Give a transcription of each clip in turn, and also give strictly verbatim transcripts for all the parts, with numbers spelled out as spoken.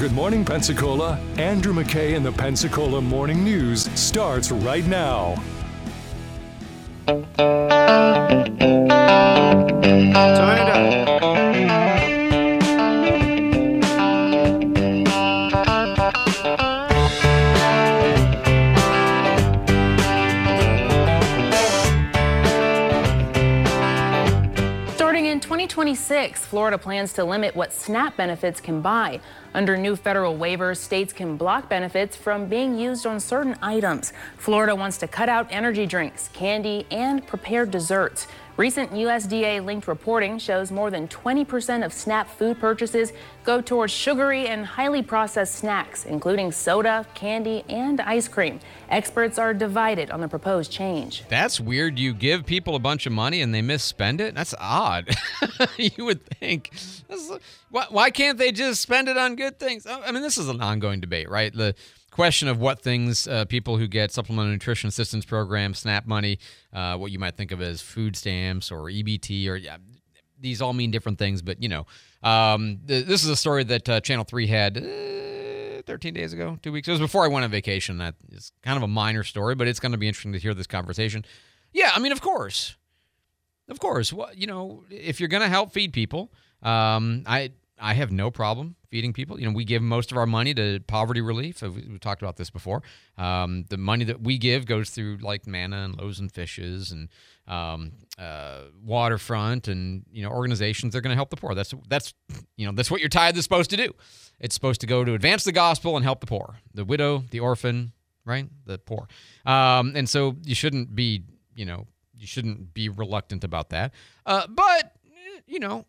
Good Morning Pensacola, Andrew McKay and the Pensacola Morning News starts right now. Turn it up. Starting in twenty twenty-six, Florida plans to limit what SNAP benefits can buy. Under new federal waivers, states can block benefits from being used on certain items. Florida wants to cut out energy drinks, candy, and prepared desserts. Recent U S D A-linked reporting shows more than twenty percent of SNAP food purchases go towards sugary and highly processed snacks, including soda, candy, and ice cream. Experts are divided on the proposed change. That's weird. You give people a bunch of money and they misspend it? That's odd. You would think. Why, why can't they just spend it on good things? I mean, this is an ongoing debate, right? The question of what things uh, people who get Supplemental Nutrition Assistance Program, SNAP money, uh, what you might think of as food stamps or E B T, or yeah, these all mean different things. But, you know, um, th- this is a story that uh, Channel three had uh, thirteen days ago, two weeks. It was before I went on vacation. That is kind of a minor story, but it's going to be interesting to hear this conversation. Yeah, I mean, of course. Of course. Well, you know, if you're going to help feed people, um, I I have no problem feeding people. You know, we give most of our money to poverty relief. We've talked about this before. Um, the money that we give goes through like Manna and Loaves and Fishes and um, uh, Waterfront and, you know, organizations that are going to help the poor. That's, that's, you know, that's what your tithe is supposed to do. It's supposed to go to advance the gospel and help the poor, the widow, the orphan, right? The poor. Um, and so you shouldn't be, you know, you shouldn't be reluctant about that. Uh, but, you know...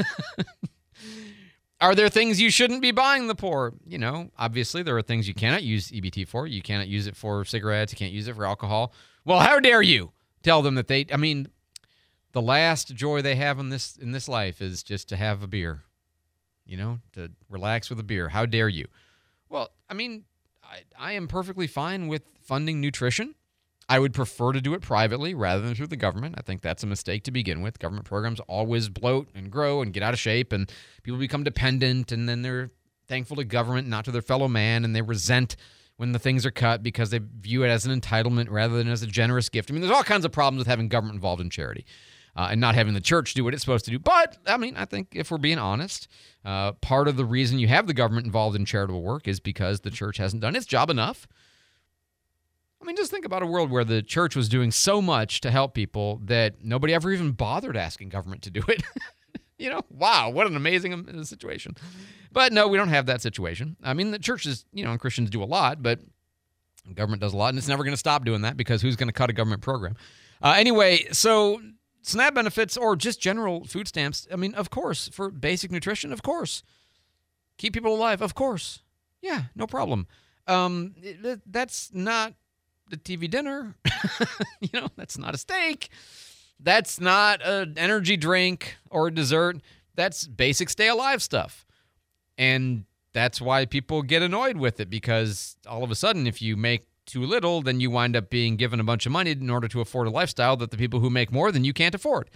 Are there things you shouldn't be buying the poor? You know, obviously there are things you cannot use E B T for. You cannot use it for cigarettes. You can't use it for alcohol. Well, how dare you tell them that they, I mean, the last joy they have in this in this life is just to have a beer, you know, to relax with a beer. How dare you? Well, I mean, I, I am perfectly fine with funding nutrition. I would prefer to do it privately rather than through the government. I think that's a mistake to begin with. Government programs always bloat and grow and get out of shape, and people become dependent, and then they're thankful to government, not to their fellow man, and they resent when the things are cut because they view it as an entitlement rather than as a generous gift. I mean, there's all kinds of problems with having government involved in charity uh, and not having the church do what it's supposed to do. But, I mean, I think if we're being honest, uh, part of the reason you have the government involved in charitable work is because the church hasn't done its job enough. I mean, just think about a world where the church was doing so much to help people that nobody ever even bothered asking government to do it. You know, wow, what an amazing situation. But no, we don't have that situation. I mean, the churches, you know, and Christians do a lot, but government does a lot, and it's never going to stop doing that because who's going to cut a government program? Uh, anyway, so SNAP benefits or just general food stamps, I mean, of course, for basic nutrition, of course. Keep people alive, of course. Yeah, no problem. Um, it, that's not the T V dinner. You know, that's not a steak. That's not an energy drink or a dessert. That's basic stay alive stuff. And that's why people get annoyed with it, because all of a sudden, if you make too little, then you wind up being given a bunch of money in order to afford a lifestyle that the people who make more than you can't afford.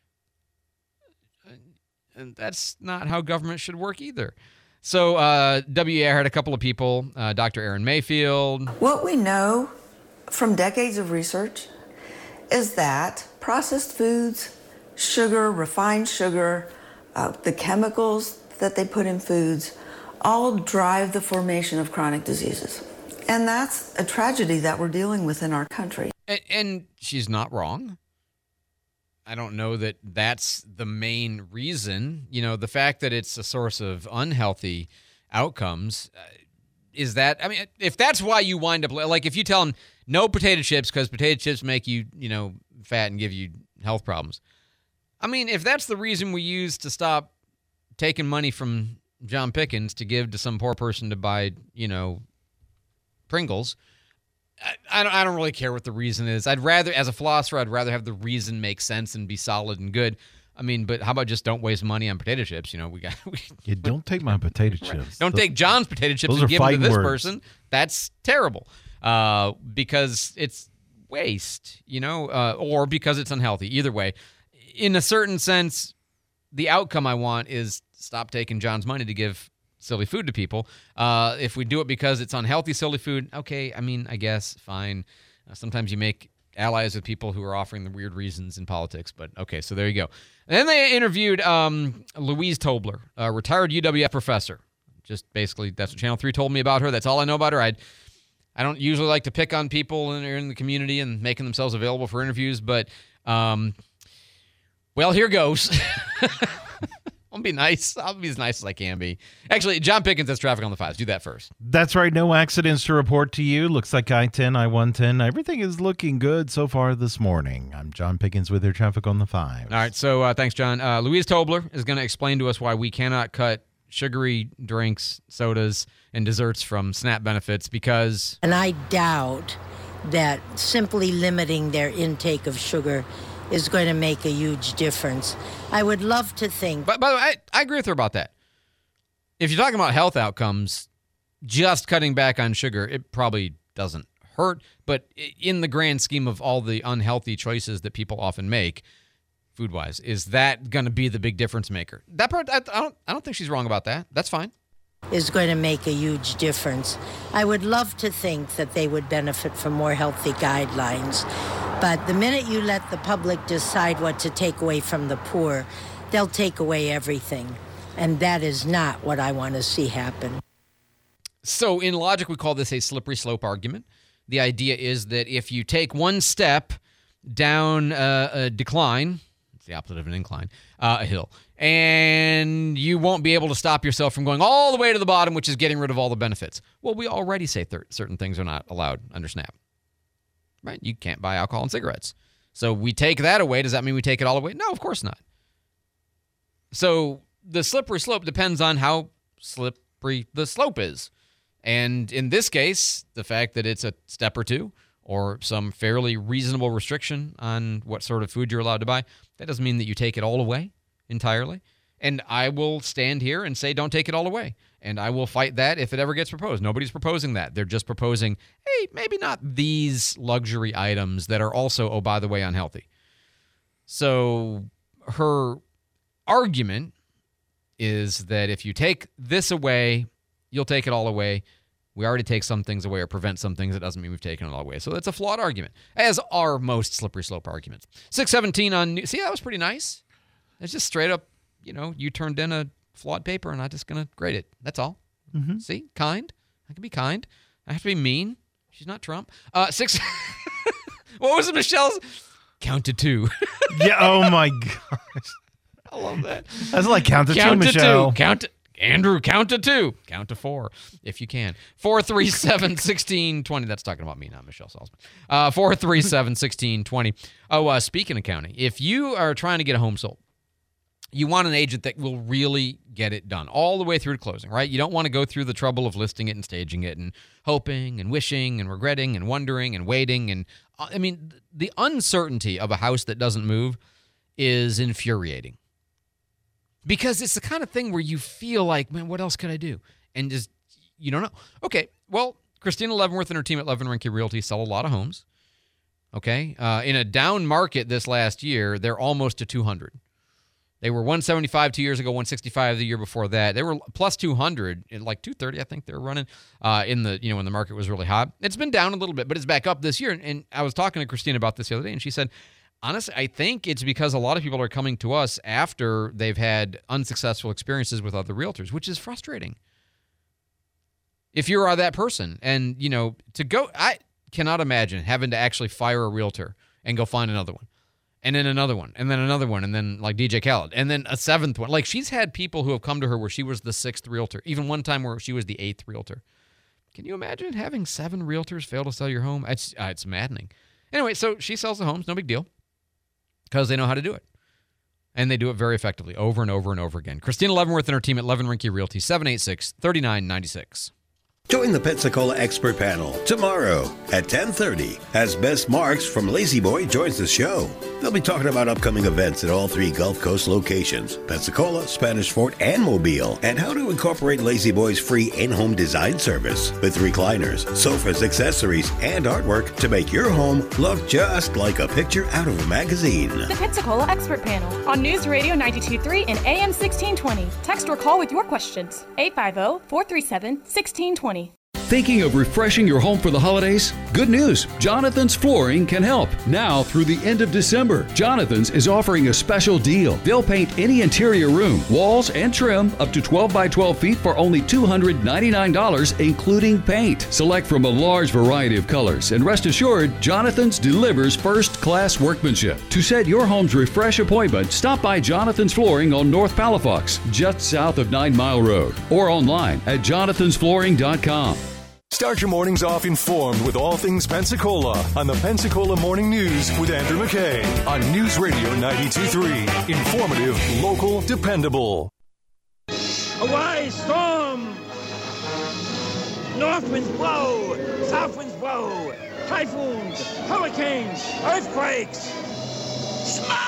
And that's not how government should work either. So uh, W E A had a couple of people, uh, Doctor Aaron Mayfield. What we know from decades of research is that processed foods, sugar, refined sugar, uh, the chemicals that they put in foods, all drive the formation of chronic diseases. And that's a tragedy that we're dealing with in our country. And, and she's not wrong. I don't know that that's the main reason. You know, the fact that it's a source of unhealthy outcomes, uh, is that, I mean, if that's why you wind up, like if you tell them no potato chips because potato chips make you, you know, fat and give you health problems. I mean, if that's the reason we use to stop taking money from John Pickens to give to some poor person to buy, you know, Pringles, I, I don't I don't really care what the reason is. I'd rather, as a philosopher, I'd rather have the reason make sense and be solid and good. I mean, but how about just don't waste money on potato chips? You know, we got. We, yeah, don't take my potato chips. Right. Don't those, take John's potato chips and give them to this words. person. That's terrible, uh, because it's waste. You know, uh, or because it's unhealthy. Either way, in a certain sense, the outcome I want is stop taking John's money to give silly food to people. Uh, if we do it because it's unhealthy silly food, okay, I mean, I guess, fine. Uh, sometimes you make allies with people who are offering the weird reasons in politics, but okay, so there you go. And then they interviewed um, Louise Tobler, a retired U W F professor. Just basically, that's what Channel three told me about her. That's all I know about her. I I don't usually like to pick on people in, in the community and making themselves available for interviews, but, um, well, here goes. I'll be nice. I'll be as nice as I can be. Actually, John Pickens has traffic on the fives. Do that first. That's right. No accidents to report to you. Looks like I ten, I one ten. Everything is looking good so far this morning. I'm John Pickens with your traffic on the fives. All right. So uh, thanks, John. Uh, Louise Tobler is going to explain to us why we cannot cut sugary drinks, sodas, and desserts from SNAP benefits because... And I doubt that simply limiting their intake of sugar is going to make a huge difference. I would love to think... But by the way, I, I agree with her about that. If you're talking about health outcomes, just cutting back on sugar, it probably doesn't hurt. But in the grand scheme of all the unhealthy choices that people often make, food-wise, is that going to be the big difference maker? That part, I, I don't I don't think she's wrong about that. That's fine. Is going to make a huge difference. I would love to think that they would benefit from more healthy guidelines. But the minute you let the public decide what to take away from the poor, they'll take away everything. And that is not what I want to see happen. So in logic, we call this a slippery slope argument. The idea is that if you take one step down a, a decline, it's the opposite of an incline, uh, a hill, and you won't be able to stop yourself from going all the way to the bottom, which is getting rid of all the benefits. Well, we already say th- certain things are not allowed under SNAP. Right? You can't buy alcohol and cigarettes. So we take that away. Does that mean we take it all away? No, of course not. So the slippery slope depends on how slippery the slope is. And in this case, the fact that it's a step or two or some fairly reasonable restriction on what sort of food you're allowed to buy, that doesn't mean that you take it all away entirely. And I will stand here and say don't take it all away. And I will fight that if it ever gets proposed. Nobody's proposing that. They're just proposing, hey, maybe not these luxury items that are also, oh, by the way, unhealthy. So her argument is that if you take this away, you'll take it all away. We already take some things away or prevent some things. It doesn't mean we've taken it all away. So that's a flawed argument, as are most slippery slope arguments. six seventeen on... See, that was pretty nice. It's just straight up, you know, you turned in a flawed paper and I'm just going to grade it. That's all. Mm-hmm. See? Kind. I can be kind. I have to be mean. She's not Trump. Uh, six... What was it, Michelle's? Count to two. Yeah, oh my gosh. I love that. That's like count to count two, to Michelle. Two. Count to... Andrew, count to two. Count to four, if you can. four three seven, one six two zero. That's talking about me, not Michelle Salzman. Uh, four three seven, one six two zero. Oh, uh, speaking of counting, if you are trying to get a home sold, you want an agent that will really get it done all the way through to closing, right? You don't want to go through the trouble of listing it and staging it and hoping and wishing and regretting and wondering and waiting. And I mean, the uncertainty of a house that doesn't move is infuriating. Because it's the kind of thing where you feel like, man, what else could I do? And just, you don't know. Okay, well, Christina Leavenworth and her team at Levin Rinke Realty sell a lot of homes. Okay, uh, in a down market this last year, they're almost to two hundred. They were one seventy-five two years ago, one sixty-five the year before that. They were plus two hundred, like two thirty, I think they were running uh, in the, you know, when the market was really hot. It's been down a little bit, but it's back up this year. And I was talking to Christina about this the other day, and she said, honestly, I think it's because a lot of people are coming to us after they've had unsuccessful experiences with other realtors, which is frustrating. If you are that person and, you know, to go, I cannot imagine having to actually fire a realtor and go find another one and then another one and then another one and then like D J Khaled and then a seventh one. Like she's had people who have come to her where she was the sixth realtor, even one time where she was the eighth realtor. Can you imagine having seven realtors fail to sell your home? It's, uh, it's maddening. Anyway, so she sells the homes, no big deal. Because they know how to do it. And they do it very effectively over and over and over again. Christina Leavenworth and her team at Levin Rinke Realty, seven eight six, three nine nine six. Join the Pensacola Expert Panel tomorrow at ten thirty as Bess Marks from Lazy Boy joins the show. They'll be talking about upcoming events at all three Gulf Coast locations, Pensacola, Spanish Fort, and Mobile, and how to incorporate Lazy Boy's free in-home design service with recliners, sofas, accessories, and artwork to make your home look just like a picture out of a magazine. The Pensacola Expert Panel on News Radio ninety-two point three and A M sixteen twenty. Text or call with your questions. eight five zero, four three seven, one six two zero. Thinking of refreshing your home for the holidays? Good news! Jonathan's Flooring can help. Now through the end of December, Jonathan's is offering a special deal. They'll paint any interior room, walls, and trim up to twelve by twelve feet for only two hundred ninety-nine dollars, including paint. Select from a large variety of colors, and rest assured, Jonathan's delivers first-class workmanship. To set your home's refresh appointment, stop by Jonathan's Flooring on North Palafox, just south of Nine Mile Road, or online at jonathans flooring dot com. Start your mornings off informed with all things Pensacola on the Pensacola Morning News with Andrew McKay on News Radio ninety-two point three. Informative, local, dependable. Away, storm! North winds blow, south winds blow, typhoons, hurricanes, earthquakes. Smog!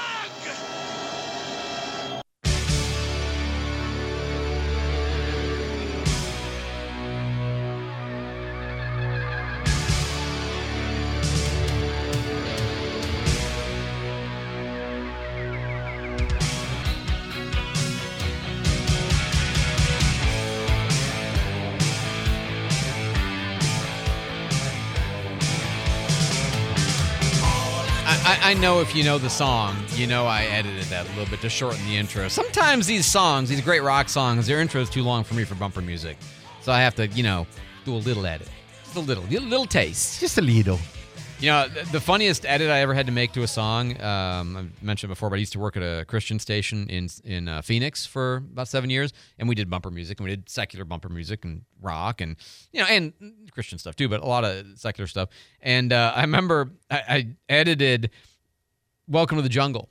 I, I know if you know the song, you know I edited that a little bit to shorten the intro. Sometimes these songs, these great rock songs, their intro is too long for me for bumper music. So I have to, you know, do a little edit. Just a little, a little taste. Just a little. You know, the, the funniest edit I ever had to make to a song, um, I mentioned before, but I used to work at a Christian station in in uh, Phoenix for about seven years, and we did bumper music, and we did secular bumper music and rock, and you know, and Christian stuff too, but a lot of secular stuff. And uh, I remember I, I edited "Welcome to the Jungle"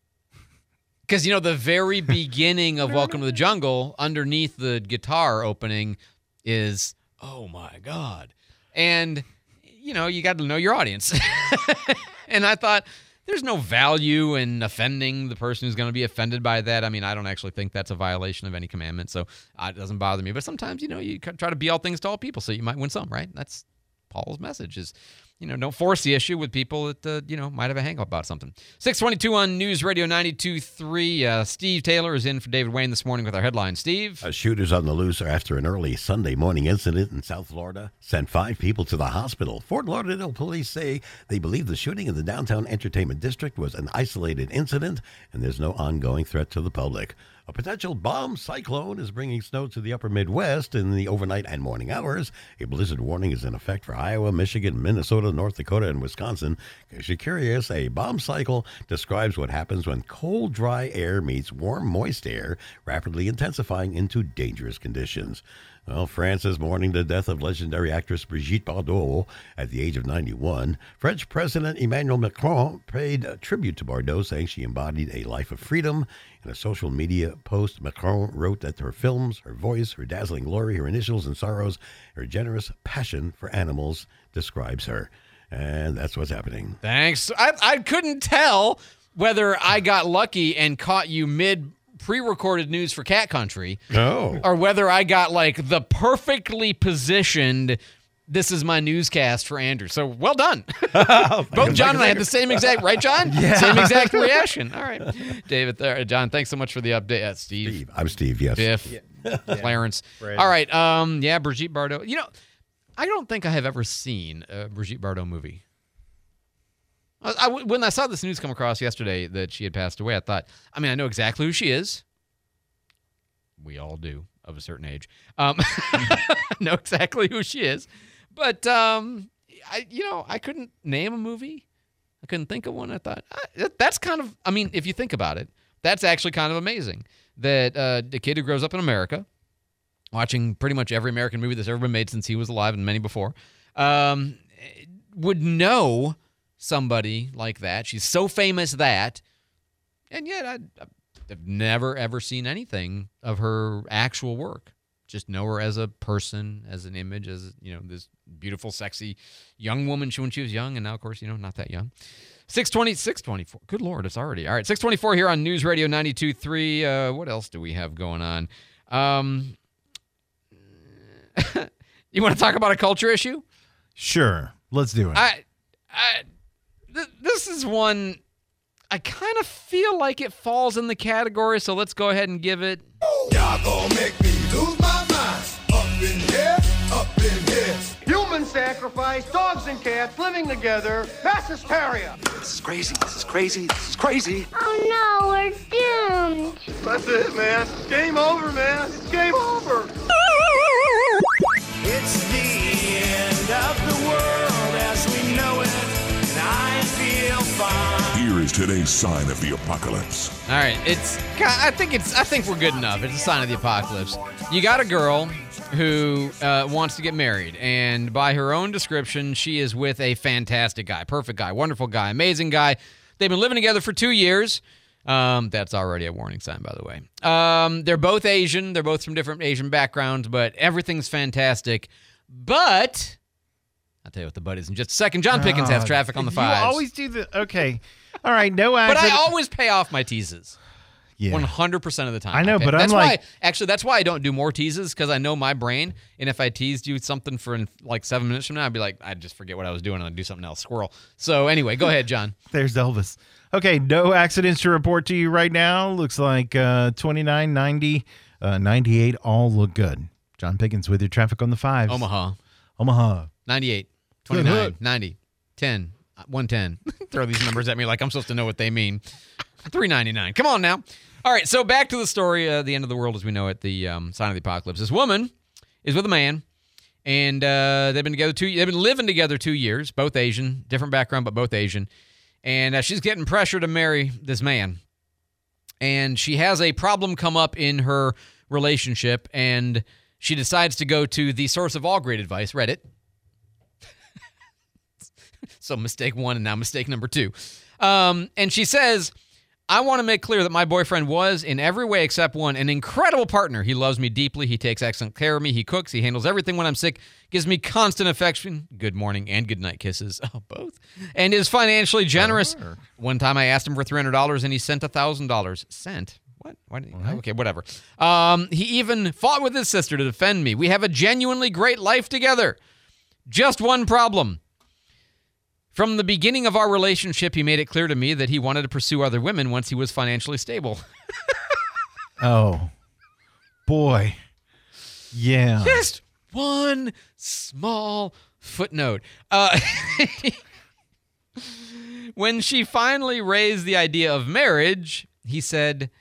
because you know the very beginning of "Welcome to the Jungle," underneath the guitar opening, is "Oh my God," and you know, you got to know your audience. And I thought, there's no value in offending the person who's going to be offended by that. I mean, I don't actually think that's a violation of any commandment, so uh, it doesn't bother me. But sometimes, you know, you try to be all things to all people, so you might win some, right? That's Paul's message is, you know, don't force the issue with people that, uh, you know, might have a hang-up about something. six twenty-two on News Radio ninety-two point three. Uh, Steve Taylor is in for David Wayne this morning with our headline. Steve? Uh, shooters on the loose after an early Sunday morning incident in South Florida sent five people to the hospital. Fort Lauderdale police say they believe the shooting in the downtown entertainment district was an isolated incident and there's no ongoing threat to the public. A potential bomb cyclone is bringing snow to the upper Midwest in the overnight and morning hours. A blizzard warning is in effect for Iowa, Michigan, Minnesota, North Dakota, and Wisconsin. In case you're curious, a bomb cycle describes what happens when cold, dry air meets warm, moist air, rapidly intensifying into dangerous conditions. Well, France is mourning the death of legendary actress Brigitte Bardot at the age of ninety-one. French President Emmanuel Macron paid tribute to Bardot, saying she embodied a life of freedom. In a social media post, Macron wrote that her films, her voice, her dazzling glory, her initials and sorrows, her generous passion for animals describes her. And that's what's happening. Thanks. I, I couldn't tell whether I got lucky and caught you mid pre-recorded news for Cat Country, oh. or whether I got like the perfectly positioned, this is my newscast for Andrew. So well done. Both John and I had the same exact, right, John? Yeah. Same exact reaction. All right. David, there, John, thanks so much for the update. Uh, Steve. Steve. I'm Steve, yes. Biff. Yeah. Clarence. Right. All right. Um, yeah, Brigitte Bardot. You know, I don't think I have ever seen a Brigitte Bardot movie. I, I, when I saw this news come across yesterday that she had passed away, I thought, I mean, I know exactly who she is. We all do, of a certain age. Um, know exactly who she is. But, um, I, you know, I couldn't name a movie. I couldn't think of one. I thought, ah, that's kind of, I mean, if you think about it, that's actually kind of amazing. That uh, a kid who grows up in America, watching pretty much every American movie that's ever been made since he was alive and many before, um, would know somebody like that. She's so famous that, and yet I, I've never, ever seen anything of her actual work. just know her as a person, as an image, as, you know, this beautiful, sexy young woman when she was young, and now, of course, you know, not that young. six twenty, six twenty-four. Good Lord, it's already. All right, six twenty-four here on News Radio ninety-two point three. Uh, what else do we have going on? Um, you want to talk about a culture issue? Sure, let's do it. I, I th- this is one I kind of feel like it falls in the category, so let's go ahead and give it. Y'all gonna make me lose my mind. Up in here, up in here. Human sacrifice, dogs and cats living together, mass hysteria. This is crazy, this is crazy, this is crazy. Oh no, we're doomed. That's it, man. Game over, man. It's game over. It's the end of the world as we know it, and I feel fine. Here is today's sign of the apocalypse. All right, it's. I think it's. I think we're good enough. It's a sign of the apocalypse. You got a girl who uh, wants to get married, and by her own description, she is with a fantastic guy, perfect guy, wonderful guy, amazing guy. They've been living together for two years. Um, that's already a warning sign, by the way. Um, they're both Asian. They're both from different Asian backgrounds, but everything's fantastic. But I'll tell you what the but is in just a second. John Pickens has traffic on the fives. You always do the okay. All right, no But accident. I always pay off my teases. Yeah. one hundred percent of the time. I know, pay. but I'm that's like- why, actually, that's why I don't do more teases, because I know my brain, and if I teased you something for like seven minutes from now, I'd be like, I'd just forget what I was doing and I'd do something else. Squirrel. So anyway, go ahead, John. There's Elvis. Okay, no accidents to report to you right now. Looks like uh, twenty-nine, ninety, uh, ninety-eight all look good. John Pickens with your traffic on the fives. Omaha. Omaha. ninety-eight, Good twenty-nine, hood. ninety, ten, one ten. Throw these numbers at me like I'm supposed to know what they mean. three ninety-nine. Come on now. All right, so back to the story. Uh, the end of the world as we know it, the um, sign of the apocalypse. This woman is with a man, and uh, they've been together two. They've been living together two years. Both Asian, different background, but both Asian. And uh, she's getting pressure to marry this man, and she has a problem come up in her relationship, and she decides to go to the source of all great advice, Reddit. So mistake one and now mistake number two. Um, and she says, I want to make clear that my boyfriend was, in every way except one, an incredible partner. He loves me deeply. He takes excellent care of me. He cooks. He handles everything when I'm sick. Gives me constant affection. Good morning and good night kisses. Oh, both. And is financially generous. Sure. One time I asked him for three hundred dollars and he sent one thousand dollars. Sent? What? Why did he, okay, whatever. Um, he even fought with his sister to defend me. We have a genuinely great life together. Just one problem. From the beginning of our relationship, he made it clear to me that he wanted to pursue other women once he was financially stable. Oh, boy. Yeah. Just one small footnote. Uh, when she finally raised the idea of marriage, he said,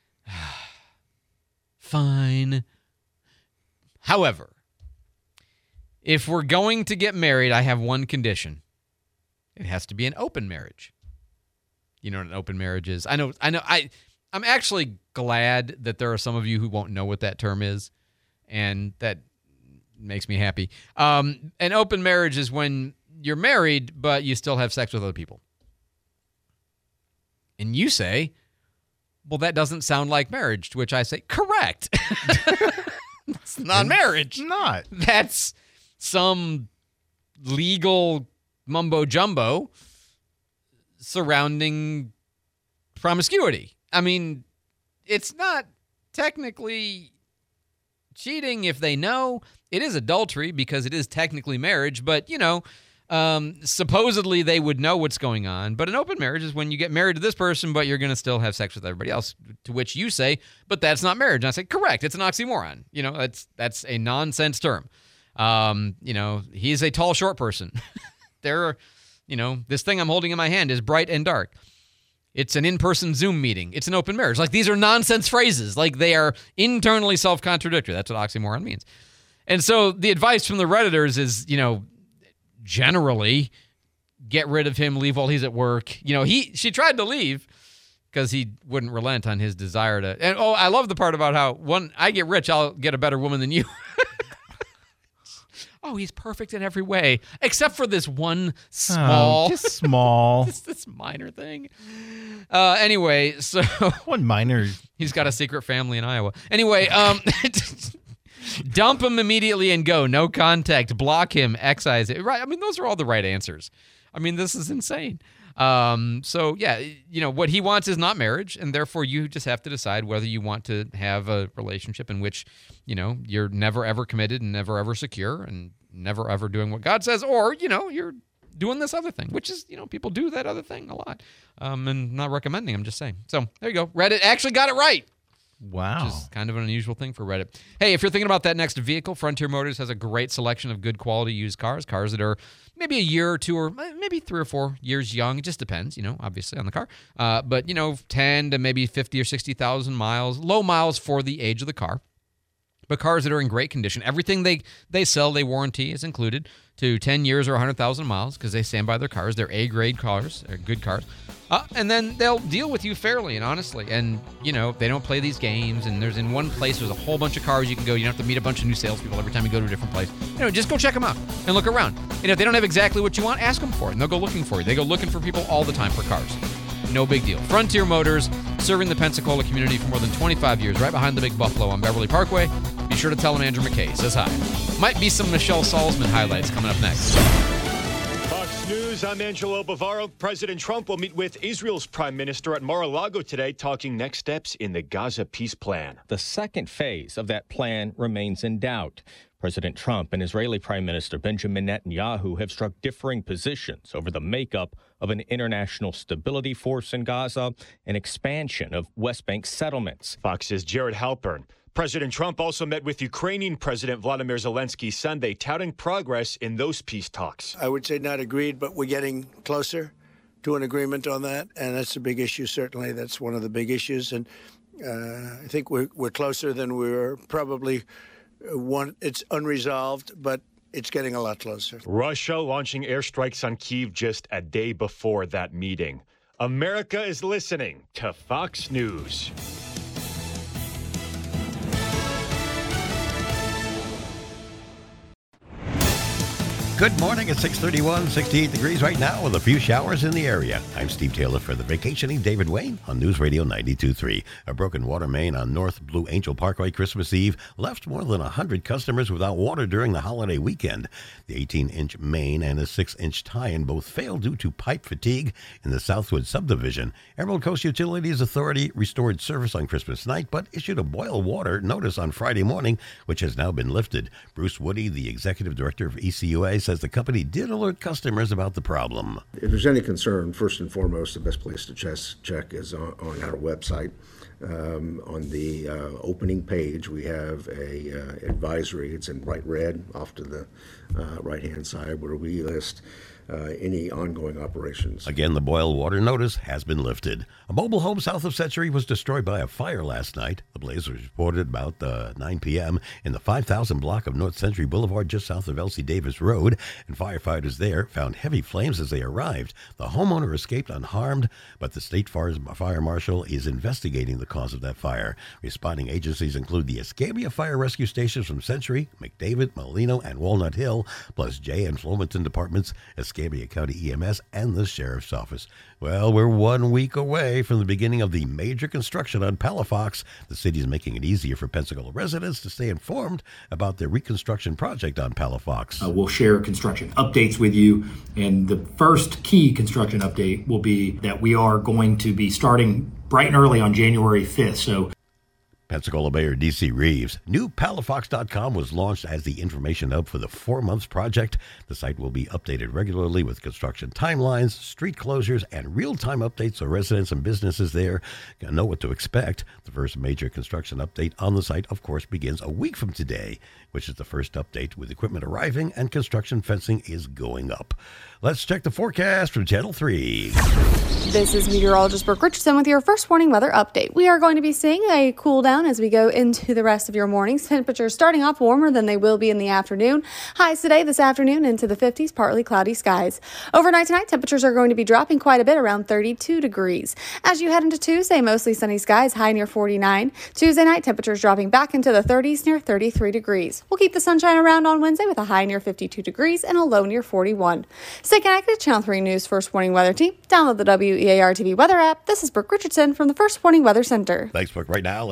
fine. However, if we're going to get married, I have one condition. It has to be an open marriage. You know what an open marriage is? I know, I know, I, I'm actually glad that there are some of you who won't know what that term is, and that makes me happy. Um, an open marriage is when you're married, but you still have sex with other people. And you say, well, that doesn't sound like marriage, to which I say, correct. It's not marriage. It's not. That's some legal mumbo jumbo surrounding promiscuity. I mean, it's not technically cheating if they know. It is adultery because it is technically marriage, but, you know, um, supposedly they would know what's going on. But an open marriage is when you get married to this person, but you're going to still have sex with everybody else, to which you say, but that's not marriage. And I say, correct. It's an oxymoron. You know, that's that's a nonsense term. Um, you know, he's a tall, short person. There are, you know, this thing I'm holding in my hand is bright and dark. It's an in-person Zoom meeting. It's an open marriage. Like, these are nonsense phrases. Like, they are internally self-contradictory. That's what oxymoron means. And so the advice from the Redditors is, you know, generally get rid of him, leave while he's at work. You know, he she tried to leave because he wouldn't relent on his desire to. And, oh, I love the part about how, when I get rich, I'll get a better woman than you. Oh, he's perfect in every way, except for this one small, Oh, just small, this, this minor thing. Uh, anyway, so one minor. He's got a secret family in Iowa. Anyway, um, Dump him immediately and go. No contact. Block him. Excise it. Right. I mean, those are all the right answers. I mean, this is insane. Um, so, yeah, you know, what he wants is not marriage, and therefore you just have to decide whether you want to have a relationship in which, you know, you're never, ever committed and never, ever secure and never, ever doing what God says, or, you know, you're doing this other thing, which is, you know, people do that other thing a lot. Um, and not recommending, I'm just saying. So, there you go. Reddit actually got it right. Wow. Which is kind of an unusual thing for Reddit. Hey, if you're thinking about that next vehicle, Frontier Motors has a great selection of good quality used cars, cars that are maybe a year or two or maybe three or four years young. It just depends, you know, obviously on the car. Uh, but, you know, ten to maybe fifty or sixty thousand miles, low miles for the age of the car. But cars that are in great condition. Everything they, they sell, they warranty is included to ten years or one hundred thousand miles because they stand by their cars. They're A-grade cars. They're good cars. Uh, and then they'll deal with you fairly and honestly. And, you know, they don't play these games. And there's in one place, there's a whole bunch of cars you can go. You don't have to meet a bunch of new salespeople every time you go to a different place. You know, just go check them out and look around. And if they don't have exactly what you want, ask them for it. And they'll go looking for you. They go looking for people all the time for cars. No big deal. Frontier Motors, serving the Pensacola community for more than twenty-five years, right behind the Big Buffalo on Beverly Parkway. Be sure to tell them Andrew McKay says hi. Might be some Michelle Salzman highlights coming up next. Fox News, I'm Angelo Bavaro. President Trump will meet with Israel's prime minister at Mar-a-Lago today, talking next steps in the Gaza peace plan. The second phase of that plan remains in doubt. President Trump and Israeli Prime Minister Benjamin Netanyahu have struck differing positions over the makeup of an international stability force in Gaza and expansion of West Bank settlements. Fox's Jared Halpern. President Trump also met with Ukrainian President Vladimir Zelensky Sunday, touting progress in those peace talks. I would say not agreed, but we're getting closer to an agreement on that, and that's a big issue, certainly. That's one of the big issues, and uh, I think we're, we're closer than we were probably one. It's unresolved, but it's getting a lot closer. Russia launching airstrikes on Kyiv just a day before that meeting. America is listening to Fox News. Good morning at six thirty-one, sixty-eight degrees right now with a few showers in the area. I'm Steve Taylor for the vacationing David Wayne on News Radio ninety-two point three. A broken water main on North Blue Angel Parkway Christmas Eve left more than one hundred customers without water during the holiday weekend. The eighteen-inch main and a six-inch tie-in both failed due to pipe fatigue in the Southwood subdivision. Emerald Coast Utilities Authority restored service on Christmas night, but issued a boil water notice on Friday morning, which has now been lifted. Bruce Woody, the executive director of E C U A, says the company did alert customers about the problem. If there's any concern, first and foremost, the best place to ch- check is on, on our website. Um, on the uh, opening page, we have a uh, advisory. It's in bright red off to the uh, right-hand side where we list Uh, any ongoing operations. Again, the boil water notice has been lifted. A mobile home south of Century was destroyed by a fire last night. The blaze was reported about uh, nine p.m. in the five thousand block of North Century Boulevard just south of Elsie Davis Road, and firefighters there found heavy flames as they arrived. The homeowner escaped unharmed, but the state fire marshal is investigating the cause of that fire. Responding agencies include the Escambia Fire Rescue Stations from Century, McDavid, Molino, and Walnut Hill, plus Jay and Flomaton departments, Escambia County E M S, and the Sheriff's Office. Well, we're one week away from the beginning of the major construction on Palafox. The city is making it easier for Pensacola residents to stay informed about their reconstruction project on Palafox. Uh, we'll share construction updates with you, and the first key construction update will be that we are going to be starting bright and early on January fifth. So Pensacola Mayor D C Reeves. New Palafox dot com was launched as the information hub for the four-month project. The site will be updated regularly with construction timelines, street closures, and real-time updates so residents and businesses there can know what to expect. The first major construction update on the site, of course, begins a week from today, which is the first update with equipment arriving and construction fencing is going up. Let's check the forecast from Channel three. This is meteorologist Brooke Richardson with your first warning weather update. We are going to be seeing a cool down as we go into the rest of your mornings. Temperatures starting off warmer than they will be in the afternoon. Highs today, this afternoon, into the fifties, partly cloudy skies. Overnight tonight, temperatures are going to be dropping quite a bit, around thirty-two degrees. As you head into Tuesday, mostly sunny skies, high near forty-nine. Tuesday night, temperatures dropping back into the thirties, near thirty-three degrees. We'll keep the sunshine around on Wednesday with a high near fifty-two degrees and a low near forty-one. Stay connected to Channel three News First Warning Weather Team. Download the W E A R T V weather app. This is Brooke Richardson from the First Warning Weather Center. Thanks, Brooke. Right now, let's check in with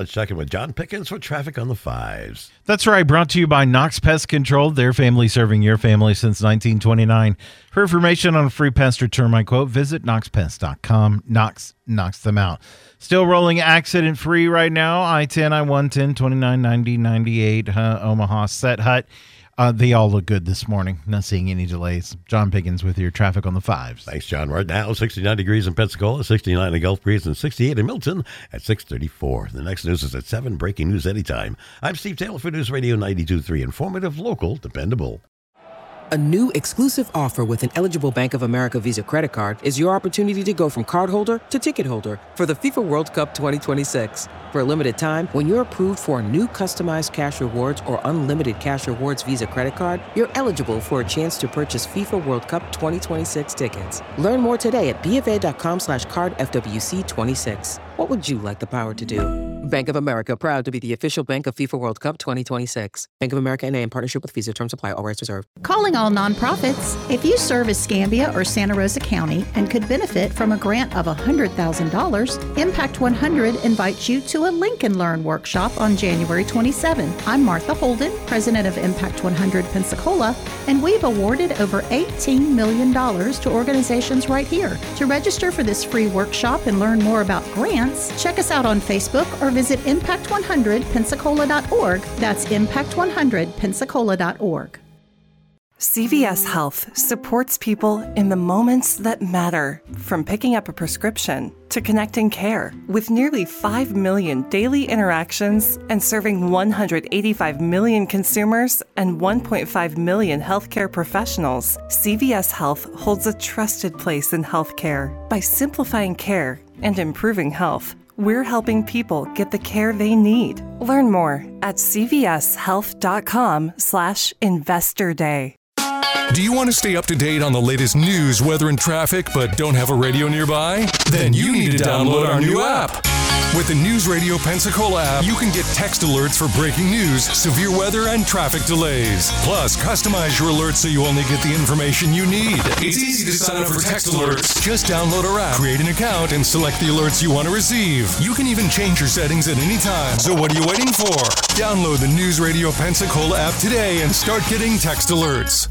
with John Pickens for Traffic on the Fives. That's right. Brought to you by Knox Pest Control, their family serving your family since nineteen twenty-nine. For information on a free pest or termite quote, visit knox pest dot com. Knox knocks them out. Still rolling accident-free right now. I ten, I one ten, twenty-nine ninety, ninety-eight, uh, Omaha, Set Hut. Uh, they all look good this morning. Not seeing any delays. John Pickens with your Traffic on the Fives. Thanks, John. Right now, sixty-nine degrees in Pensacola, sixty-nine in Gulf Breeze, and sixty-eight in Milton at six thirty-four. The next news is at seven. Breaking news anytime. I'm Steve Taylor for News Radio ninety-two point three. Informative, local, dependable. A new exclusive offer with an eligible Bank of America Visa credit card is your opportunity to go from cardholder to ticket holder for the FIFA World Cup twenty twenty-six. For a limited time, when you're approved for a new customized cash rewards or unlimited cash rewards Visa credit card, you're eligible for a chance to purchase FIFA World Cup twenty twenty-six tickets. Learn more today at bofA.com slash card FWC twenty-six. What would you like the power to do? Bank of America, proud to be the official bank of FIFA World Cup twenty twenty-six. Bank of America N A in partnership with Visa. Terms apply. All rights reserved. Calling all nonprofits. If you serve Escambia or Santa Rosa County and could benefit from a grant of one hundred thousand dollars, Impact one hundred invites you to a Lincoln Learn workshop on January twenty-seventh. I'm Martha Holden, president of Impact one hundred Pensacola, and we've awarded over eighteen million dollars to organizations right here. To register for this free workshop and learn more about grants, check us out on Facebook or visit impact one hundred pensacola dot org. That's impact one hundred pensacola dot org. C V S Health supports people in the moments that matter, from picking up a prescription to connecting care. With nearly five million daily interactions and serving one hundred eighty-five million consumers and one point five million healthcare professionals, C V S Health holds a trusted place in healthcare. By simplifying care and improving health, we're helping people get the care they need. Learn more at cvshealth.com slash investor day. Do you want to stay up to date on the latest news, weather, and traffic, but don't have a radio nearby? Then you need to download our new app. With the News Radio Pensacola app, you can get text alerts for breaking news, severe weather, and traffic delays. Plus, customize your alerts so you only get the information you need. It's easy to sign up for text alerts. Just download our app, create an account, and select the alerts you want to receive. You can even change your settings at any time. So what are you waiting for? Download the News Radio Pensacola app today and start getting text alerts.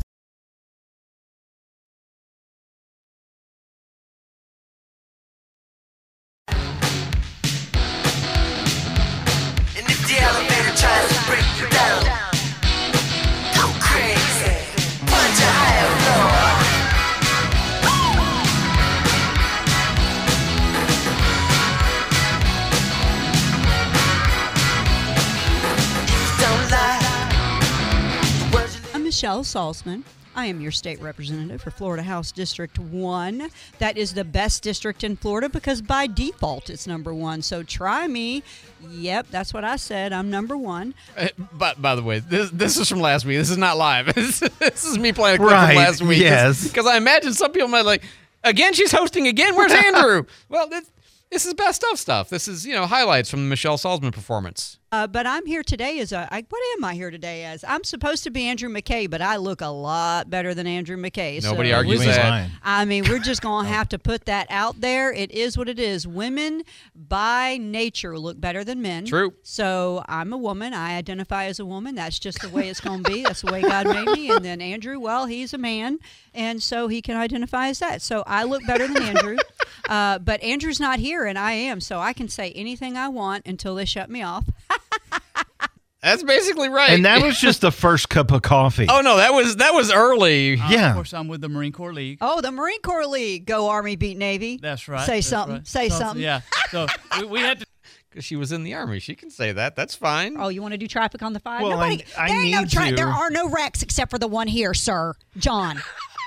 Michelle Salzman. I am your state representative for Florida House District one. That is the best district in Florida because by default it's number one. So try me. Yep, that's what I said. I'm number one. Uh, but by the way, this this is from last week. This is not live. this, this is me playing a clip right, from last week. Yes. Because I imagine some people might like, again, she's hosting again. Where's Andrew? Well, this, this is best of stuff. This is, you know, highlights from the Michelle Salzman performance. Uh, but I'm here today as a, I, what am I here today as? I'm supposed to be Andrew McKay, but I look a lot better than Andrew McKay. Nobody so argues that. I mean, we're just going to have to put that out there. It is what it is. Women by nature look better than men. True. So I'm a woman. I identify as a woman. That's just the way it's going to be. That's the way God made me. And then Andrew, well, he's a man, and so he can identify as that. So I look better than Andrew. Uh, but Andrew's not here, and I am, so I can say anything I want until they shut me off. That's basically right. And that was just the first cup of coffee. Oh, no, that was that was early. Uh, yeah. Of course, I'm with the Marine Corps League. Oh, the Marine Corps League. Go Army, beat Navy. That's right. Say that's something. Right. Say something. something. Yeah. So we, we had to. Because she was in the Army. She can say that. That's fine. Oh, you want to do traffic on the five? Well, Nobody, I, I there ain't need no tra- to. There are no wrecks except for the one here, sir. John.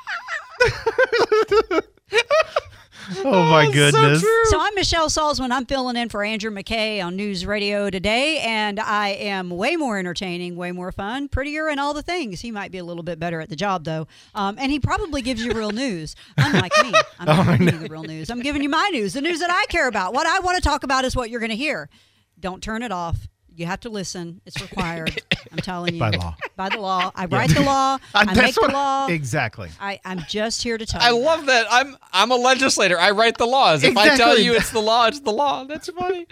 Oh, my Oh, goodness. So, so I'm Michelle Salzman. I'm filling in for Andrew McKay on News Radio today, and I am way more entertaining, way more fun, prettier, and all the things. He might be a little bit better at the job, though, um, and he probably gives you real news, unlike me. I'm not Oh, giving no. you the real news. I'm giving you my news, the news that I care about. What I want to talk about is what you're going to hear. Don't turn it off. You have to listen. It's required. I'm telling you. By law. By the law. I write the law. I That's make the what- law. Exactly. I, I'm just here to tell I you. love that. I'm I'm a legislator. I write the laws. If I tell Exactly. you it's the law, it's the law. That's funny.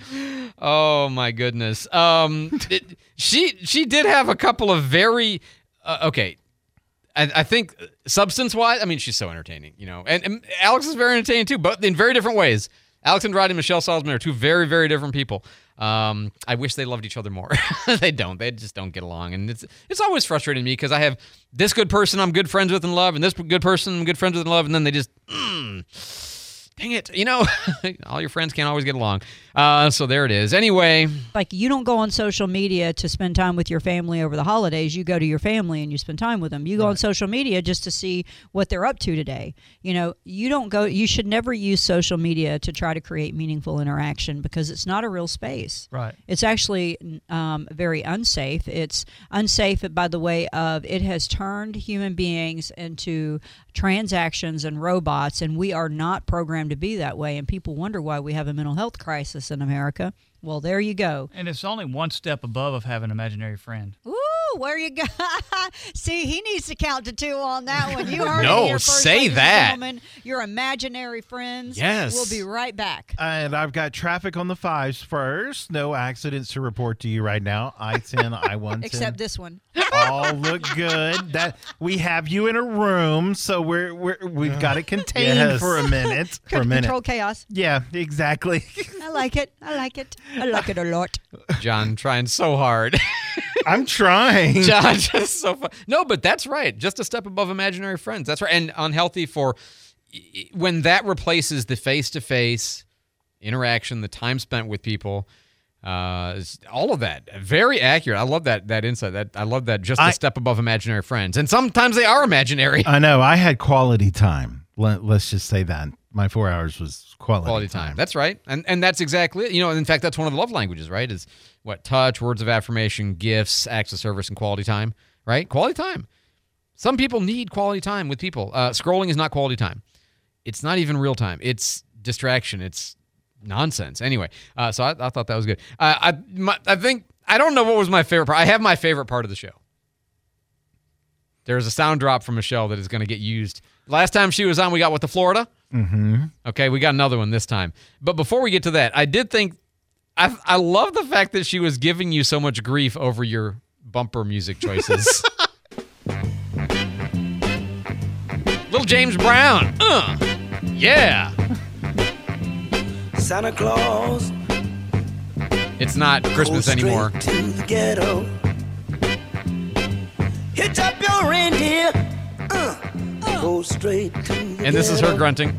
Oh my goodness. Um, it, she she did have a couple of very uh, okay. I, I think substance wise, I mean, she's so entertaining, you know, and, and Alex is very entertaining too, but in very different ways. Alex Andrade and Michelle Salzman are two very, very different people. Um, I wish they loved each other more. They don't. They just don't get along. And it's it's always frustrating me because I have this good person I'm good friends with and love, and this good person I'm good friends with and love, and then they just, mm, dang it. You know, all your friends can't always get along. Uh, so there it is. Anyway. Like, you don't go on social media to spend time with your family over the holidays. You go to your family and you spend time with them. You go on social media just to see what they're up to today. You know, you don't go, you should never use social media to try to create meaningful interaction because it's not a real space. Right. It's actually um, very unsafe. It's unsafe by the way of it has turned human beings into transactions and robots, and we are not programmed to be that way. And people wonder why we have a mental health crisis in America. Well, there you go. And it's only one step above of having an imaginary friend. Ooh, where you go? See, he needs to count to two on that one. You heard No, it here first, say ladies and that. gentlemen. Your imaginary friends. Yes. We'll be right back. And I've got traffic on the fives first. No accidents to report to you right now. I ten, I one ten. Except this one. All look good. That we have you in a room, so we're we're we've got it contained Yes. for a minute. For a minute. Control chaos. Yeah, exactly. I like it. I like it. I like it a lot. John trying so hard. I'm trying. John just so fun. No, but that's right. Just a step above imaginary friends. That's right. And unhealthy for when that replaces the face-to-face interaction, the time spent with people, uh, all of that. Very accurate. I love that that insight. That I love that just a I- step above imaginary friends. And sometimes they are imaginary. I know. I had quality time. Let, let's just say that. My four hours was quality, Quality time. That's right. And and that's exactly it. You know, in fact, that's one of the love languages, right? Is what? Touch, words of affirmation, gifts, acts of service, and quality time, right? Quality time. Some people need quality time with people. Uh, scrolling is not quality time. It's not even real time. It's distraction. It's nonsense. Anyway, uh, so I, I thought that was good. Uh, I my, I think, I don't know what was my favorite part. I have my favorite part of the show. There's a sound drop from Michelle that is going to get used. Last time she was on, we got with the Florida. Mm-hmm. Okay, we got another one this time. But before we get to that, I did think, I I love the fact that she was giving you so much grief over your bumper music choices. Little James Brown. Uh, yeah. Santa Claus. It's not Christmas Go straight anymore. To the ghetto. Hitch up your reindeer. Uh, go straight to the And this is her ghetto. grunting.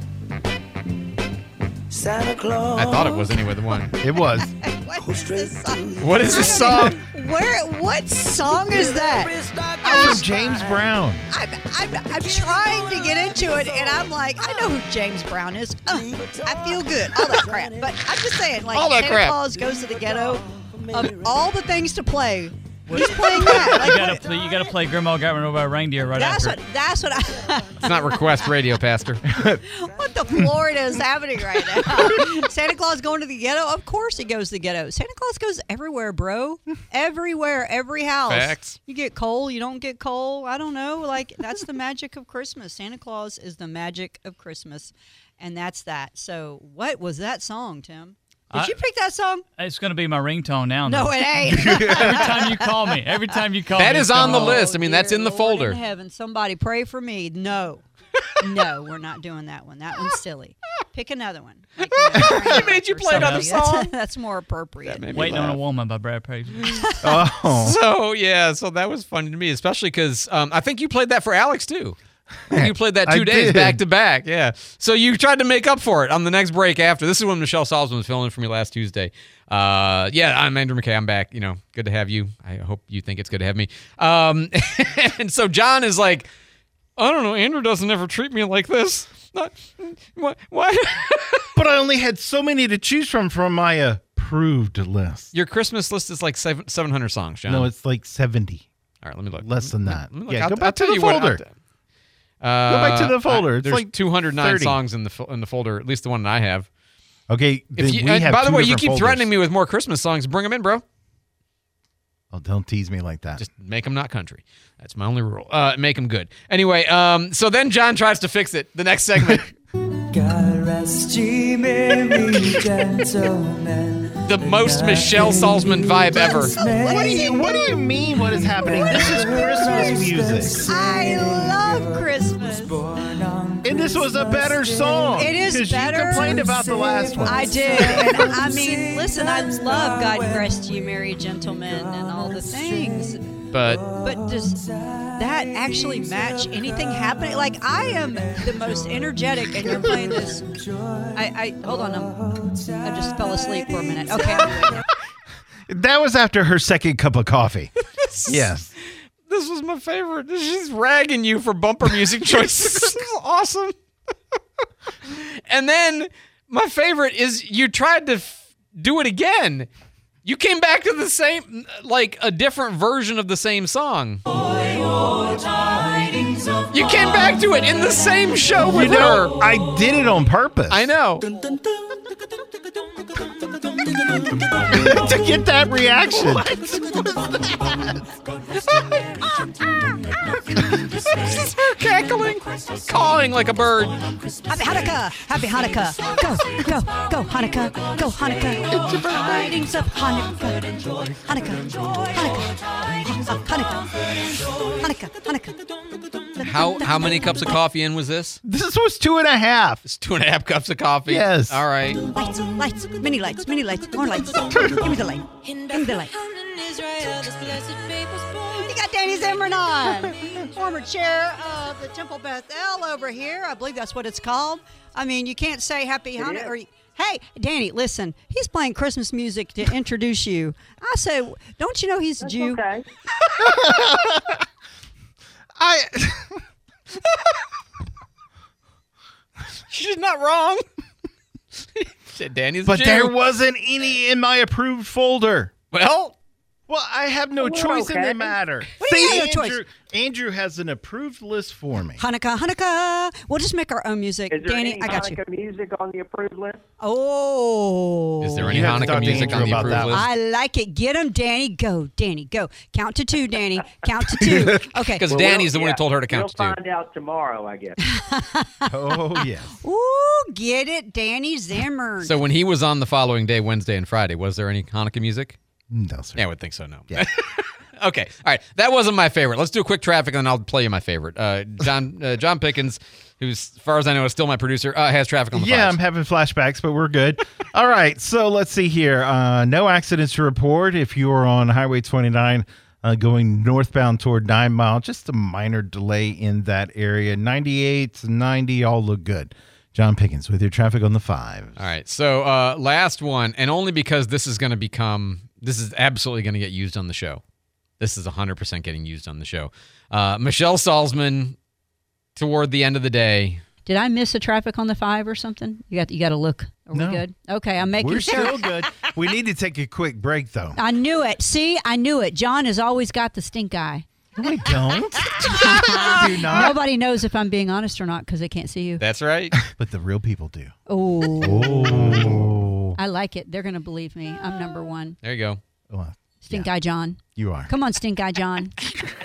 Santa Claus. I thought it was anyway, the one. It was. Go straight to the What is this song? Where? What song is that? From James Brown. I'm, I'm, I'm trying to get into it, and I'm like, I know who James Brown is. Uh, I feel good. All that crap. But I'm just saying, like, All that Santa crap. Claus Goes to the Ghetto. Of all the things to play, he's playing that. Like, You gotta play. You gotta play Grandma Got Run Over by a Reindeer right that's after. what. That's what I. It's not request radio, Pastor. What the Florida is happening right now? Santa Claus going to the ghetto? Of course he goes to the ghetto. Santa Claus goes everywhere, bro. Everywhere, every house. Facts. You get coal, you don't get coal. I don't know. Like, that's the magic of Christmas. Santa Claus is the magic of Christmas. And that's that. So what was that song, Tim? Did I- you pick that song? It's gonna be my ringtone now. No, though. it ain't. Every time you call me, every time you call me, That it's is on the coming list. I mean, that's in the Lord folder. in heaven, somebody pray for me. No. No, we're not doing that one. That one's silly. Pick another one. Like, you know, He made you or play another something. song? That's, that's more appropriate. made me Waiting on laugh. a Woman by Brad Paisley. Oh. So, yeah, so that was funny to me, especially because um, I think you played that for Alex, too. I think you played that two I days did. back to back, yeah. So you tried to make up for it on the next break after. This is when Michelle Salzman was filling in for me last Tuesday. Uh, yeah, I'm Andrew McKay. I'm back. You know, good to have you. I hope you think it's good to have me. Um, and so John is like, I don't know, Andrew doesn't ever treat me like this. Not, why? why? But I only had so many to choose from from my approved list. Your Christmas list is like seven, seven hundred songs, John. No, it's like seventy. All right, let me look. Less than that. Let me look. Yeah, I'll, go I'll back to tell the you what, folder. Uh, Go back to the folder. I- It's there's like two hundred nine thirty. songs in the fo- in the folder, at least the one that I have. Okay, then If you, we and have by the two way, you different keep folders. threatening me with more Christmas songs. Bring them in, bro. Oh, don't tease me like that. Just make them not country. That's my only rule. Uh, make them good. Anyway, um, so then John tries to fix it. The next segment. God rest ye merry gentlemen. The most Michelle Salzman vibe ever. What do you What do you mean? What is happening? This is Christmas music. I love Christmas. And this was a better song. It is 'cause better. You complained about the last one. I did. And I mean, listen, I love God rest ye merry gentlemen and all the things. But But does that actually match anything happening? Like, I am the most energetic, and you're playing this. I, I hold on, I'm, I just fell asleep for a minute. Okay. I'm That was after her second cup of coffee. Yes. This was my favorite. She's ragging you for bumper music choices. This is awesome. And then my favorite is you tried to f- do it again. You came back to the same, like a different version of the same song. You came back to it in the same show with You know, her. I did it on purpose. I know. To get that reaction. This is her cackling, cawing like a bird. Happy Hanukkah! Happy Hanukkah! Go, go, go, Hanukkah! Go, Hanukkah! Tidings of Hanukkah! Hanukkah! Hanukkah! Hanukkah! Hanukkah! Hanukkah! How how many cups of coffee in was this? This was two and a half. It's two and a half cups of coffee. Yes. All right. Lights, lights, mini lights, mini lights, more lights. Give me the light. Give me the light. You got Danny Zimmern on. Former chair of the Temple Bethel over here. I believe that's what it's called. I mean, you can't say Happy Hanukkah. Or, hey, Danny, listen. He's playing Christmas music to introduce you. I say, don't you know he's a Jew? Okay. I. She's not wrong. Said Danny's a But Jew. there wasn't any in my approved folder. Well, well, I have no Well, choice in okay. the matter. What do you mean no Andrew, choice? Andrew has an approved list for me. Hanukkah, Hanukkah. We'll just make our own music. Is there Danny, any I got you. Hanukkah music on the approved list? Oh. is there any You have to Hanukkah talk to music Andrew on the about approved that list? I like it. Get him, Danny. Go, Danny. Go. Count to two, Danny. Count to two. Okay. Because Well, Danny's the we'll- one yeah, who told her to count we'll to two. find out tomorrow, I guess. Oh, yes. Ooh, get it, Danny Zimmern. So when he was on the following day, Wednesday and Friday, was there any Hanukkah music? No, sir. Yeah, I would think so, no. Yeah. Okay, all right. That wasn't my favorite. Let's do a quick traffic, and then I'll play you my favorite. Uh, John uh, John Pickens, who's, as far as I know, is still my producer, uh, has traffic on the Yeah, fives. I'm having flashbacks, but we're good. All right, so let's see here. Uh, no accidents to report if you are on Highway twenty-nine uh, going northbound toward Nine Mile. Just a minor delay in that area. ninety-eight, ninety, all look good. John Pickens with your traffic on the fives. All right, so uh, last one, and only because this is going to become, this is absolutely going to get used on the show. This is one hundred percent getting used on the show. Uh, Michelle Salzman, toward the end of the day. Did I miss a traffic on the five or something? You got you got to look. Are No. we good? Okay, I'm making We're sure. still good. We need to take a quick break, though. I knew it. See, I knew it. John has always got the stink eye. No, I don't. Do not. Nobody knows if I'm being honest or not because they can't see you. That's right. But the real people do. Oh, Oh. I like it. They're gonna believe me. I'm number one. There you go. Well, Stink eye John. you are. Come on, Stink eye John.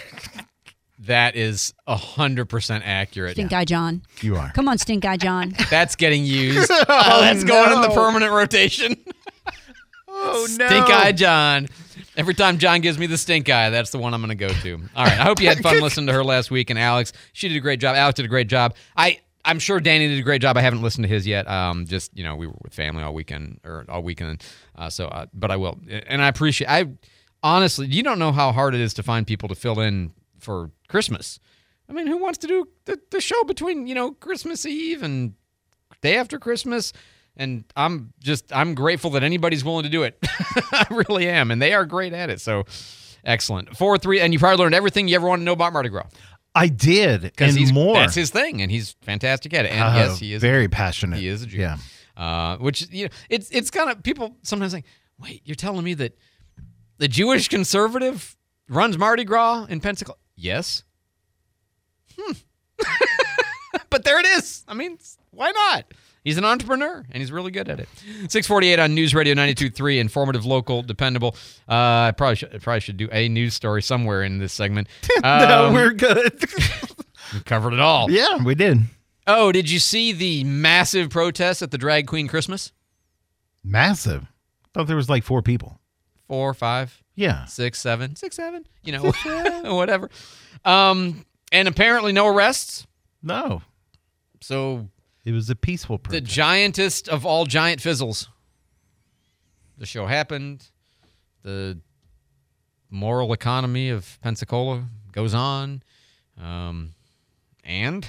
That is one hundred percent accurate. Stink eye John. You are. Come on, Stink eye John. That's getting used. Oh, Oh, that's going in the no. permanent rotation. Oh, no. Stink eye John. Every time John gives me the stink eye, that's the one I'm going to go to. All right. I hope you had fun listening to her last week. And Alex, she did a great job. Alex did a great job. I, I'm sure Danny did a great job. I haven't listened to his yet. Um, just, you know, we were with family all weekend or all weekend. Uh, so, uh, but I will. And I appreciate, I honestly, you don't know how hard it is to find people to fill in for Christmas. I mean, who wants to do the, the show between, you know, Christmas Eve and day after Christmas? And I'm just, I'm grateful that anybody's willing to do it. I really am. And they are great at it. So excellent. four three, and you probably learned everything you ever want to know about Mardi Gras. I did, and he's, more. That's his thing, and he's fantastic at it. And Uh, yes, he is very passionate. He is a Jew. Yeah. Uh, which, you know, it's it's kind of, people sometimes think, wait, you're telling me that the Jewish conservative runs Mardi Gras in Pensacola? Yes. Hmm. But there it is. I mean, why not? He's an entrepreneur, and he's really good at it. six forty-eight on News Radio ninety-two point three, informative, local, dependable. Uh, I probably should, probably should do a news story somewhere in this segment. no, Um, we're good. we covered it all. Yeah, we did. Oh, did you see the massive protest at the Drag Queen Christmas? Massive. I thought there was like four people. Four, five, Yeah. six, seven, six, seven, you know, whatever. Um, and apparently no arrests. No. So It was a peaceful the protest. giantest of all giant fizzles. The show happened. The moral economy of Pensacola goes on. Um, and